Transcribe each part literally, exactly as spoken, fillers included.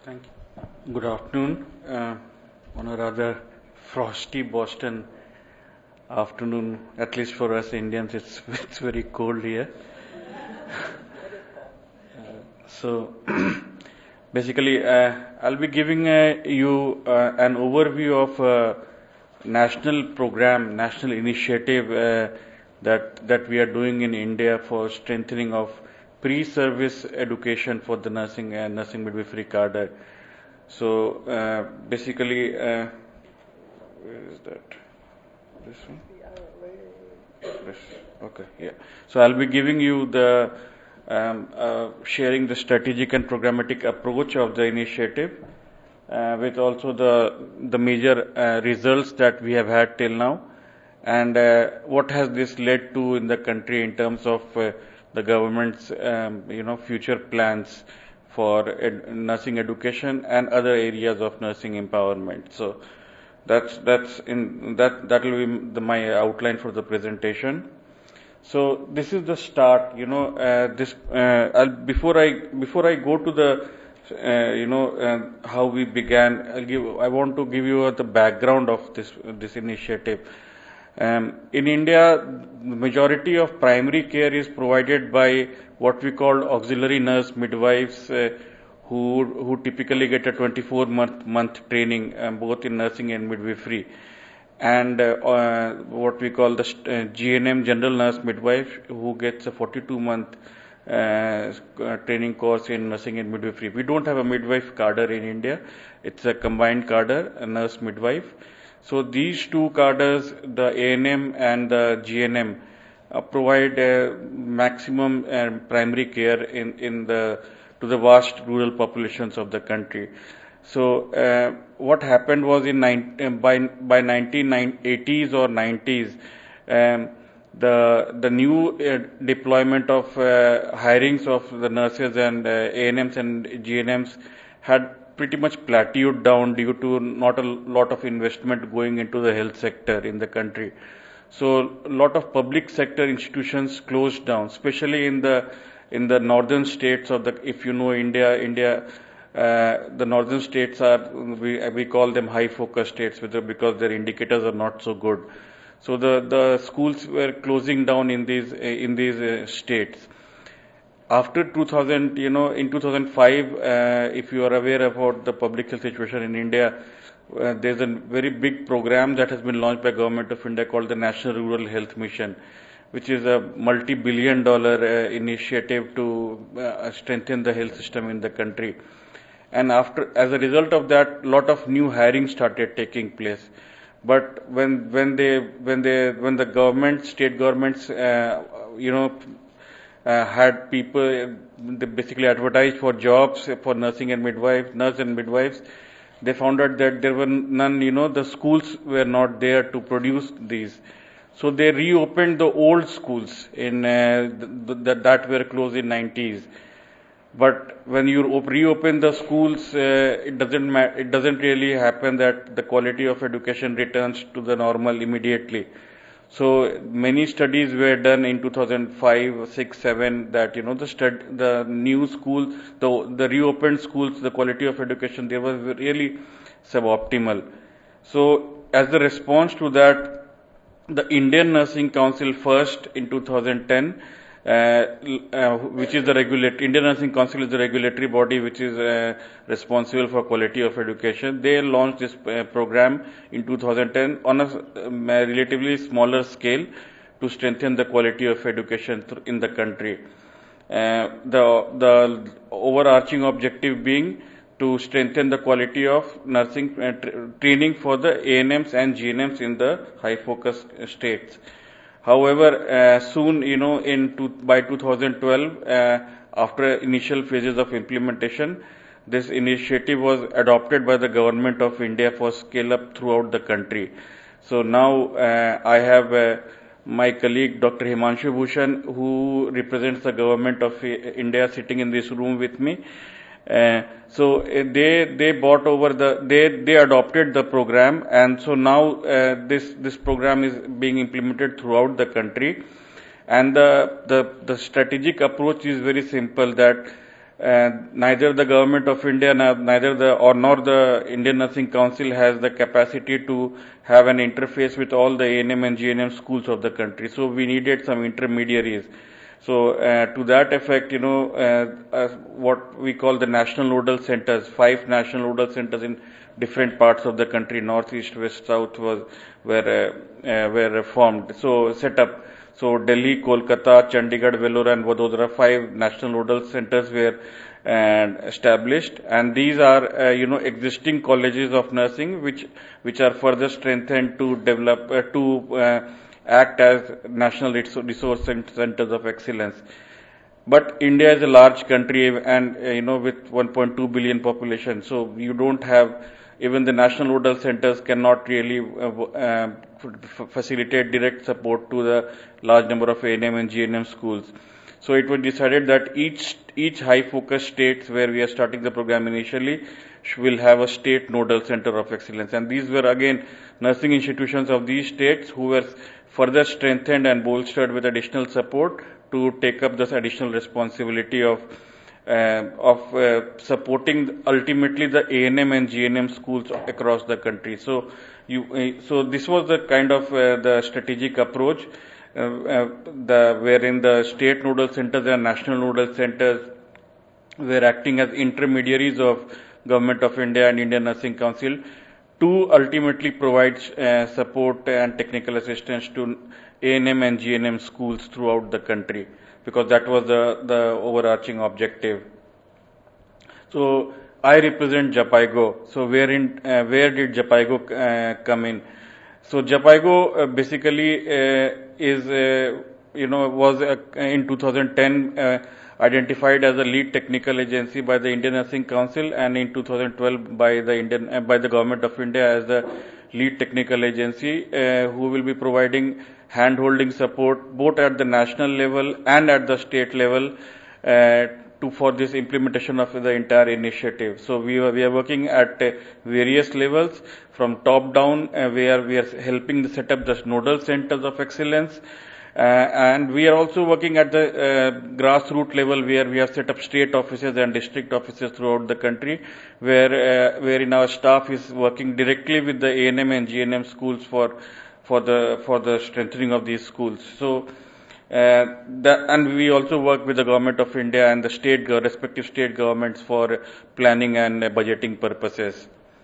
Thank you. Good afternoon. Uh, on a rather frosty Boston afternoon, at least for us Indians, it's it's very cold here. uh, so, basically, uh, I'll be giving uh, you uh, an overview of a national program, national initiative uh, that that we are doing in India for strengthening of pre-service education for the nursing and nursing midwifery cadre. So uh, basically, uh, where is that? This one? This. Okay, yeah. So I'll be giving you the um, uh, sharing the strategic and programmatic approach of the initiative, uh, with also the the major uh, results that we have had till now, and uh, what has this led to in the country in terms of uh, the government's um, you know future plans for ed- nursing education and other areas of nursing empowerment. So that's that's in that that will be the, my outline for the presentation. So this is the start. You know, uh, this uh, I'll, before I before I go to the uh, you know uh, how we began, I'll give I want to give you uh, the background of this this initiative. Um, in India, the majority of primary care is provided by what we call auxiliary nurse midwives, uh, who who typically get a twenty-four month month training, um, both in nursing and midwifery, and uh, uh, what we call the uh, G N M, general nurse midwife, who gets a forty-two month uh, uh, training course in nursing and midwifery. We don't have a midwife cadre in India; it's a combined cadre, a nurse midwife. So these two cadres, the A N M and the G N M, uh, provide uh, maximum uh, primary care in, in the to the vast rural populations of the country. So uh, what happened was in nine, uh, by by nineteen eighties or nineties, um, the the new uh, deployment of uh, hirings of the nurses and uh, A N Ms and G N Ms had pretty much plateaued down due to not a lot of investment going into the health sector in the country. So a lot of public sector institutions closed down, especially in the in the northern states of the, if you know India, India, uh, the northern states are, we we call them high focus states, because their indicators are not so good. So the the schools were closing down in these in these uh, states. After two thousand, you know, in two thousand five, uh, if you are aware about the public health situation in India, uh, there's a very big program that has been launched by Government of India called the National Rural Health Mission, which is a multi-billion dollar uh, initiative to uh, strengthen the health system in the country. And after, as a result of that, lot of new hiring started taking place. But when when they when they when the government, state governments, uh, you know. Uh, had people, they basically advertised for jobs for nursing and midwives, nurse and midwives. They found out that there were none, you know, the schools were not there to produce these. So they reopened the old schools in uh, th- th- that were closed in nineties. But when you reopen the schools, uh, it doesn't ma- it doesn't really happen that the quality of education returns to the normal immediately. So many studies were done in two thousand five, six, seven that, you know, the stud, the new schools, the, the reopened schools, the quality of education there was really suboptimal. So as a response to that, the Indian Nursing Council first in two thousand ten, uh, uh, which is the regulatory, Indian Nursing Council is the regulatory body which is uh, responsible for quality of education. They launched this uh, program in two thousand ten on a um, relatively smaller scale to strengthen the quality of education th- in the country. Uh, the, the overarching objective being to strengthen the quality of nursing uh, tra- training for the A N Ms and G N Ms in the high focus states. However, uh, soon, you know, in two, by two thousand twelve, uh, after initial phases of implementation, this initiative was adopted by the Government of India for scale up throughout the country. So now uh, I have uh, my colleague Doctor Himanshu Bhushan, who represents the Government of India, sitting in this room with me. Uh, so uh, they they bought over the they they adopted the program, and so now uh, this this program is being implemented throughout the country. And the the the strategic approach is very simple, that uh, neither the government of India, neither the or nor the Indian Nursing Council has the capacity to have an interface with all the A N M and G N M schools of the country. So we needed some intermediaries. So uh, to that effect, you know, uh, uh, what we call the national nodal centers, five national nodal centers in different parts of the country, north, east, west, south, was were uh, uh, were formed. So set up. So Delhi, Kolkata, Chandigarh, Vellore, and Vadodara, five national nodal centers were uh, established, and these are uh, you know existing colleges of nursing, which which are further strengthened to develop uh, to uh, act as national resource centers of excellence. But India is a large country, and uh, you know with one point two billion population, so you don't have, even the national nodal centers cannot really uh, uh, facilitate direct support to the large number of A N M and G N M schools. So it was decided that each each high focus states where we are starting the program initially will have a state nodal center of excellence, and these were again nursing institutions of these states who were further strengthened and bolstered with additional support to take up this additional responsibility of uh, of uh, supporting ultimately the A N M and G N M schools across the country. So you uh, so this was the kind of uh, the strategic approach uh, uh, the wherein the state nodal centers and national nodal centers were acting as intermediaries of Government of India and Indian Nursing Council to ultimately provide uh, support and technical assistance to A N M and G N M schools throughout the country, because that was the, the overarching objective. So I represent JAPIGO. So where in uh, where did JAPIGO uh, come in? So JAPIGO uh, basically uh, is uh, you know was uh, in two thousand ten uh, identified as a lead technical agency by the Indian Nursing Council, and in two thousand twelve by the Indian uh, by the Government of India as the lead technical agency uh, who will be providing hand-holding support both at the national level and at the state level uh, to for this implementation of the entire initiative. So we are, we are working at uh, various levels from top down, uh, where we are helping to set up the nodal centers of excellence. Uh, and we are also working at the uh, grassroots level, where we have set up state offices and district offices throughout the country, where uh, wherein our staff is working directly with the A N M and G N M schools for for the for the strengthening of these schools. So, uh, the, and we also work with the Government of India and the state respective state governments for planning and uh, budgeting purposes.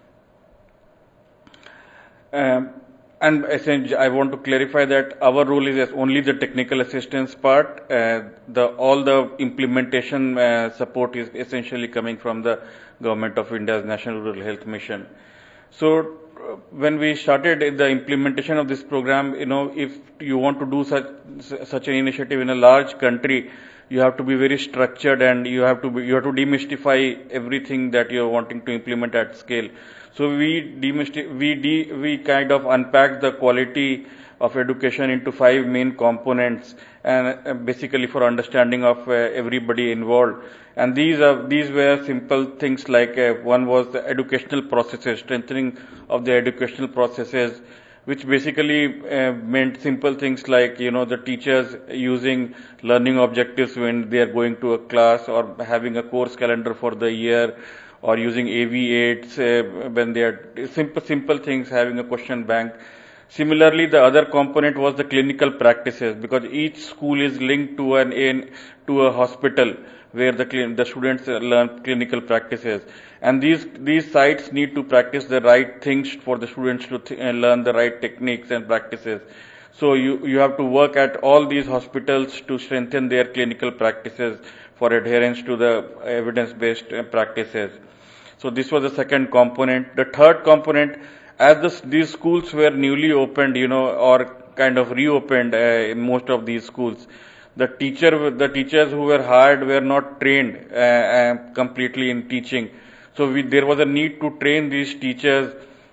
Um, And essentially, I want to clarify that our role is as only the technical assistance part. Uh, the all the implementation uh, support is essentially coming from the Government of India's National Rural Health Mission. So uh, when we started the implementation of this program, you know, if you want to do such such an initiative in a large country, you have to be very structured, and you have to be, you have to demystify everything that you are wanting to implement at scale. So we demystify, we de, we kind of unpack the quality of education into five main components, and uh, basically for understanding of uh, everybody involved. And these are these were simple things like uh, one was the educational processes, strengthening of the educational processes, which basically uh, meant simple things like, you know, the teachers using learning objectives when they are going to a class, or having a course calendar for the year, or using A V eights uh, when they are simple, simple things, having a question bank. Similarly, the other component was the clinical practices, because each school is linked to an in, to a hospital where the the students learn clinical practices, and these these sites need to practice the right things for the students to th- learn the right techniques and practices. So you you have to work at all these hospitals to strengthen their clinical practices for adherence to the evidence-based practices. So this was the second component. The third component, as this, these schools were newly opened, you know, or kind of reopened uh, in most of these schools, the teacher, the teachers who were hired were not trained uh, uh, completely in teaching. So we, there was a need to train these teachers.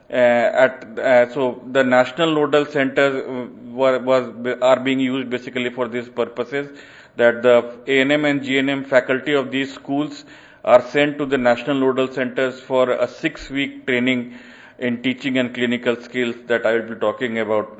Uh, at uh, so the national nodal centers were was are being used basically for these purposes, that the A N M and G N M faculty of these schools are sent to the national nodal centers for a six-week training in teaching and clinical skills that I will be talking about.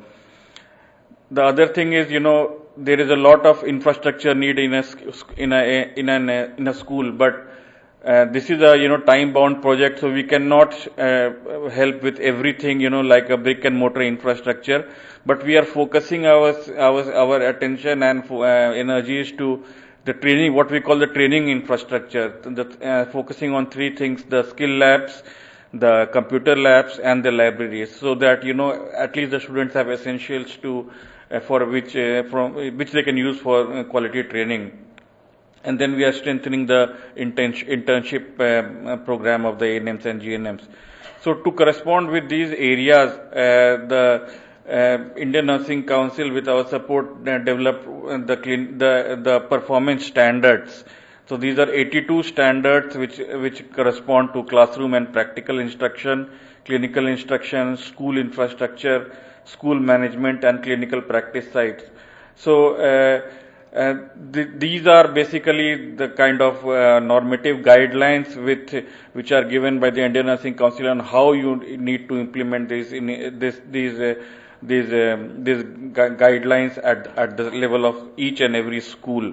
The other thing is, you know, there is a lot of infrastructure need in a in a in a in a school, but Uh, this is a, you know, time-bound project, so we cannot uh, help with everything, you know, like a brick and mortar infrastructure. But we are focusing our our our attention and uh, energies to the training, what we call the training infrastructure. The, uh, focusing on three things: the skill labs, the computer labs, and the libraries, so that, you know, at least the students have essentials to uh, for which uh, from which they can use for uh, quality training. And then we are strengthening the internship uh, program of the A N Ms and G N Ms. So to correspond with these areas, uh, the uh, Indian Nursing Council, with our support, uh, developed the, clean, the the performance standards. So these are eighty-two standards which which correspond to classroom and practical instruction, clinical instruction, school infrastructure, school management, and clinical practice sites. So uh, Uh, th these are basically the kind of uh, normative guidelines with which are given by the Indian Nursing Council on how you need to implement these in this these uh, these um, these gu guidelines at at the level of each and every school.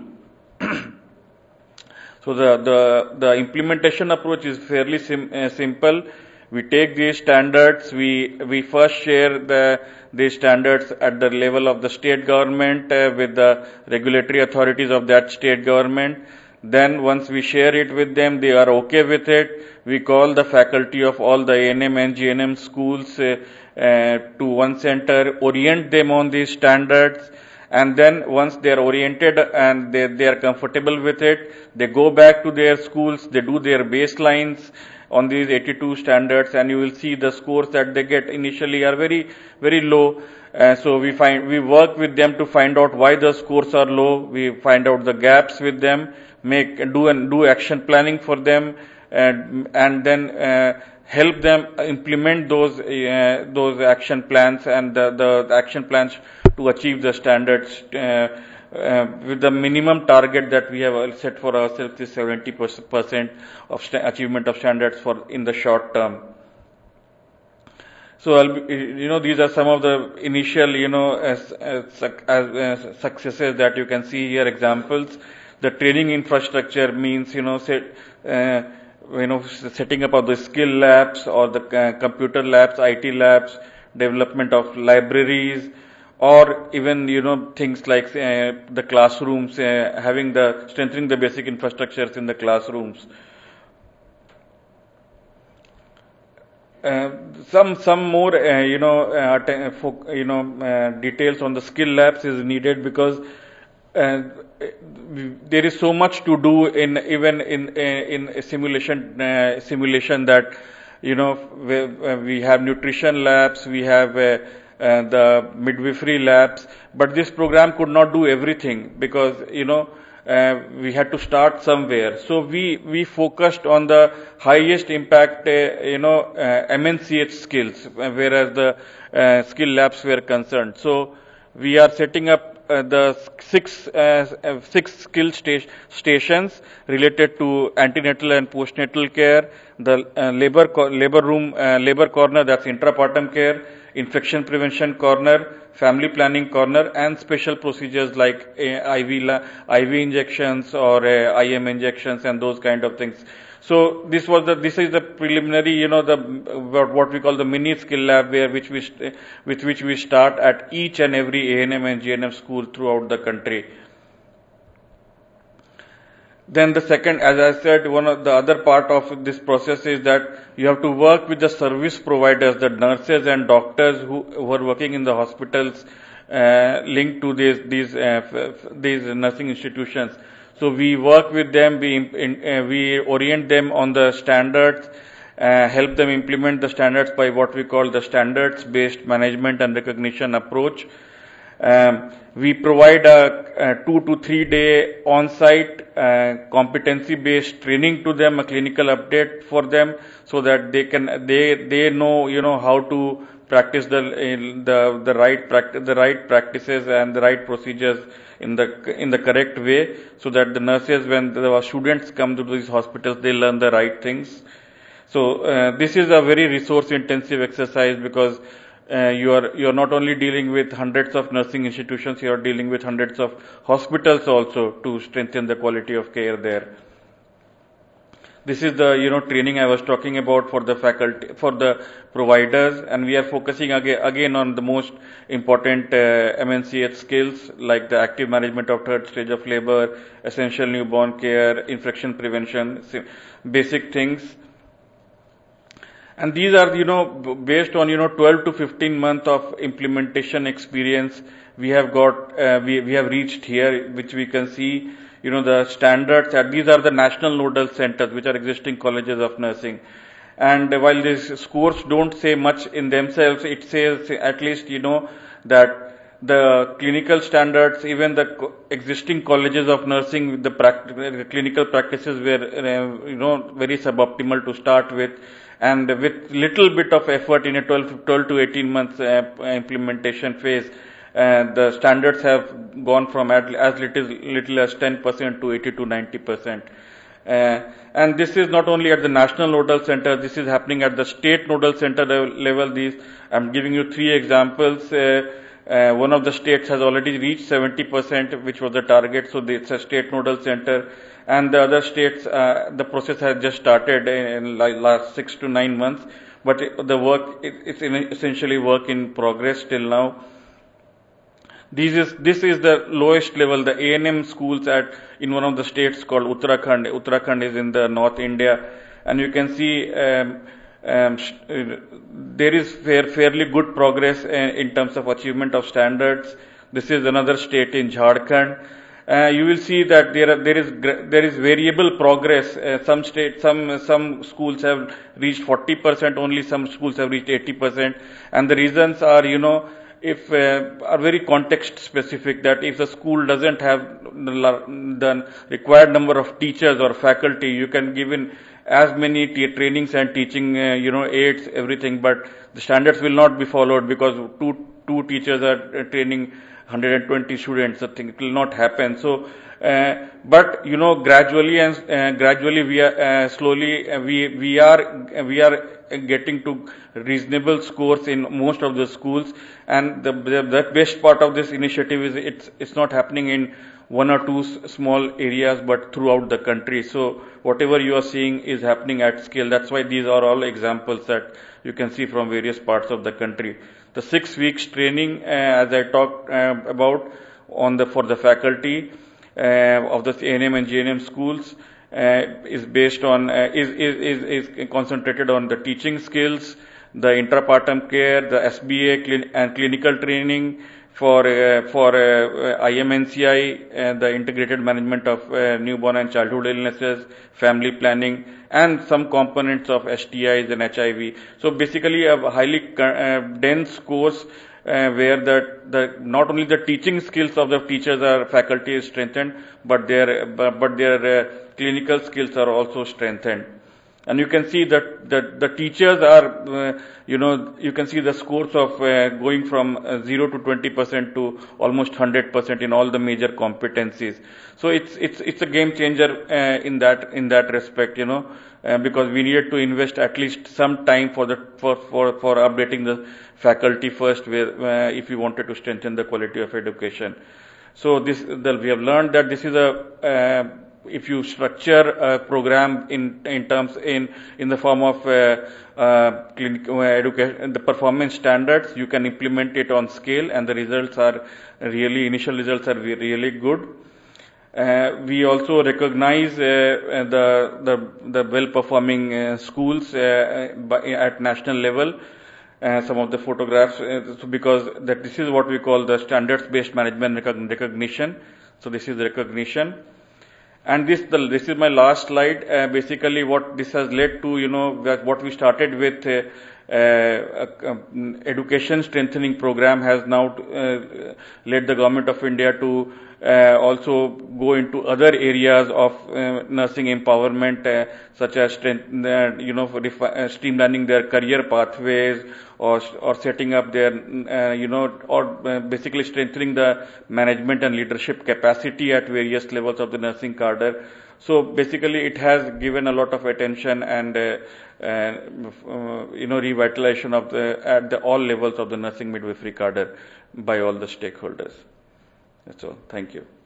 So the the the implementation approach is fairly sim uh, simple. We take these standards, we we first share the these standards at the level of the state government uh, with the regulatory authorities of that state government. Then once we share it with them, they are okay with it. We call the faculty of all the A N M and G N M schools uh, uh, to one center, orient them on these standards, and then once they are oriented and they, they are comfortable with it, they go back to their schools, they do their baselines on these eighty-two standards, and you will see the scores that they get initially are very, very low. Uh, so we find, we work with them to find out why the scores are low. We find out the gaps with them, make, do and do action planning for them, and, and then uh, help them implement those, uh, those action plans and the, the action plans to achieve the standards. Uh, Uh, with the minimum target that we have set for ourselves is seventy percent of achievement of standards for in the short term. So, I'll be, you know, these are some of the initial, you know, as, as, as successes that you can see here, examples. The training infrastructure means, you know, set, uh, you know, setting up of the skill labs or the uh, computer labs, I T labs, development of libraries, or even, you know, things like uh, the classrooms, uh, having the strengthening the basic infrastructures in the classrooms. Uh, some some more, uh, you know, uh, you know, uh, details on the skill labs is needed, because uh, there is so much to do in even in in a simulation uh, simulation that, you know, we, uh, we have nutrition labs, we have uh, Uh, the midwifery labs, but this program could not do everything, because, you know, uh, we had to start somewhere. So we we focused on the highest impact, uh, you know, uh, M N C H skills, whereas the uh, skill labs were concerned. So we are setting up uh, the six uh, six skill sta stations related to antenatal and postnatal care, the uh, labor labor room uh, labor corner, that's intrapartum care, infection prevention corner, family planning corner, and special procedures like uh, I V I V injections or uh, I M injections and those kind of things. So this was the this is the preliminary, you know, the what we call the mini skill lab, where which we with which we start at each and every A N M and G N M school throughout the country. Then the second, as I said, one of the other part of this process is that you have to work with the service providers, the nurses and doctors who, who are working in the hospitals uh, linked to these these uh, these nursing institutions. So we work with them, we in, uh, we orient them on the standards, uh, help them implement the standards by what we call the standards-based management and recognition approach. Um, we provide a, a two to three day on-site uh, competency-based training to them, a clinical update for them, so that they can they they know, you know, how to practice the the the right practice the right practices and the right procedures in the in the correct way, so that the nurses, when the students come to these hospitals, they learn the right things. So uh, this is a very resource-intensive exercise, because Uh, you are you are not only dealing with hundreds of nursing institutions, you are dealing with hundreds of hospitals also to strengthen the quality of care there. This is the, you know, training I was talking about for the faculty, for the providers, and we are focusing again, again on the most important uh, M N C H skills like the active management of third stage of labor, essential newborn care, infection prevention, basic things. And these are, you know, based on, you know, twelve to fifteen months of implementation experience we have got, uh, we, we have reached here, which we can see, you know, the standards. And these are the national nodal centers, which are existing colleges of nursing. And while these scores don't say much in themselves, it says at least, you know, that the clinical standards, even the existing colleges of nursing, the, the clinical practices were, uh, you know, very suboptimal to start with. And with little bit of effort in a twelve, twelve to eighteen months uh, implementation phase, uh, the standards have gone from as little, little as ten percent to eighty to ninety percent. Uh, and this is not only at the national nodal center, this is happening at the state nodal center level. These, I'm giving you three examples. Uh, uh, one of the states has already reached seventy percent, which was the target, so it's a state nodal center. And the other states, uh, the process has just started in, in like last six to nine months, but it, the work, it, it's in essentially work in progress till now. This is, this is the lowest level, the A N M schools at, in one of the states called Uttarakhand. Uttarakhand is in the North India. And you can see, um, um, there is fair, fairly good progress in terms of achievement of standards. This is another state in Jharkhand. Uh, you will see that there are, there is there is variable progress. Uh, some states, some some schools have reached forty percent only. Some schools have reached eighty percent, and the reasons are, you know, if uh, are very context specific. That if the school doesn't have the, the required number of teachers or faculty, you can give in as many trainings and teaching, uh, you know, aids, everything, but the standards will not be followed because two two teachers are training one hundred twenty students. I think it will not happen. So, uh, but you know, gradually and uh, gradually we are uh, slowly uh, we we are we are getting to reasonable scores in most of the schools. And the, the the best part of this initiative is it's it's not happening in one or two small areas, but throughout the country. So whatever you are seeing is happening at scale. That's why these are all examples that you can see from various parts of the country. The six weeks training, uh, as I talked uh, about, on the for the faculty uh, of the A N M and G N M schools uh, is based on uh, is, is is is concentrated on the teaching skills, the intrapartum care, the S B A clin and clinical training for uh, for uh, I M N C I, uh, the integrated management of uh, newborn and childhood illnesses, family planning, and some components of S T Is and H I V. So basically a highly uh, dense course uh, where the, the not only the teaching skills of the teachers or faculty is strengthened, but their but, but their uh, clinical skills are also strengthened. And you can see that the, the teachers are, uh, you know, you can see the scores of uh, going from uh, zero to twenty percent to almost one hundred percent in all the major competencies. So it's it's it's a game changer uh, in that in that respect, you know, uh, because we needed to invest at least some time for the for for for updating the faculty first, where uh, if we wanted to strengthen the quality of education. So this the, we have learned that this is a uh, if you structure a program in in terms in in the form of uh, uh, clinical education, the performance standards, you can implement it on scale, and the results are really initial results are really good. Uh, we also recognize uh, the the the well performing uh, schools uh, by, at national level. Uh, some of the photographs, uh, so because that this is what we call the standards based management recognition. So this is the recognition. And this, the, this is my last slide. Uh, basically, what this has led to, you know, what we started with, uh, uh, uh, education strengthening program has now uh, led the government of India to uh, also go into other areas of uh, nursing empowerment, uh, such as strength, uh, you know, uh, streamlining their career pathways, or or setting up their, uh, you know, or uh, basically strengthening the management and leadership capacity at various levels of the nursing cadre. So basically, it has given a lot of attention and, uh, uh, uh, you know, revitalization of the at the all levels of the nursing midwifery cadre by all the stakeholders. That's all. Thank you.